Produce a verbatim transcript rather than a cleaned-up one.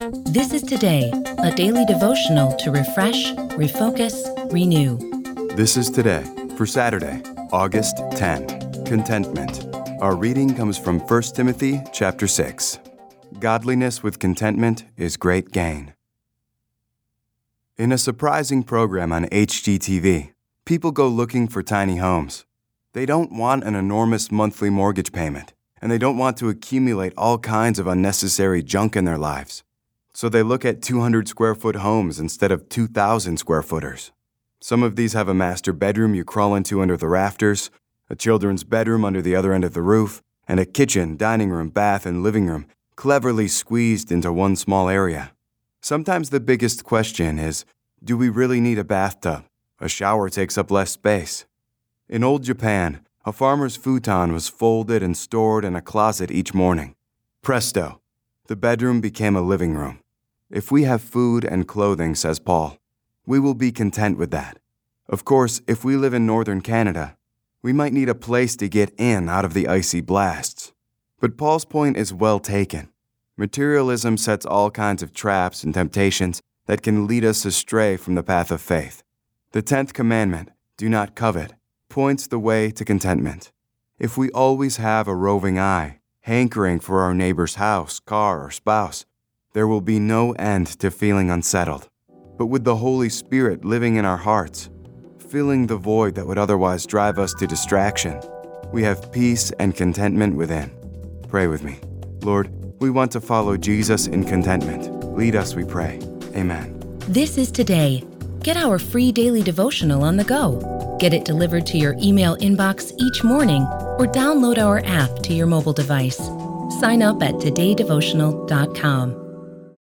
This is Today, a daily devotional to refresh, refocus, renew. This is Today for Saturday, August tenth. Contentment. Our reading comes from First Timothy chapter six. Godliness with contentment is great gain. In a surprising program on H G T V, people go looking for tiny homes. They don't want an enormous monthly mortgage payment, and they don't want to accumulate all kinds of unnecessary junk in their lives. So they look at two hundred square foot homes instead of two thousand square footers. Some of these have a master bedroom you crawl into under the rafters, a children's bedroom under the other end of the roof, and a kitchen, dining room, bath, and living room cleverly squeezed into one small area. Sometimes the biggest question is, do we really need a bathtub? A shower takes up less space. In old Japan, a farmer's futon was folded and stored in a closet each morning. Presto, the bedroom became a living room. If we have food and clothing, says Paul, we will be content with that. Of course, if we live in northern Canada, we might need a place to get in out of the icy blasts. But Paul's point is well taken. Materialism sets all kinds of traps and temptations that can lead us astray from the path of faith. The tenth commandment, do not covet, points the way to contentment. If we always have a roving eye, hankering for our neighbor's house, car, or spouse, there will be no end to feeling unsettled. But with the Holy Spirit living in our hearts, filling the void that would otherwise drive us to distraction, we have peace and contentment within. Pray with me. Lord, we want to follow Jesus in contentment. Lead us, we pray. Amen. This is Today. Get our free daily devotional on the go. Get it delivered to your email inbox each morning or download our app to your mobile device. Sign up at today devotional dot com.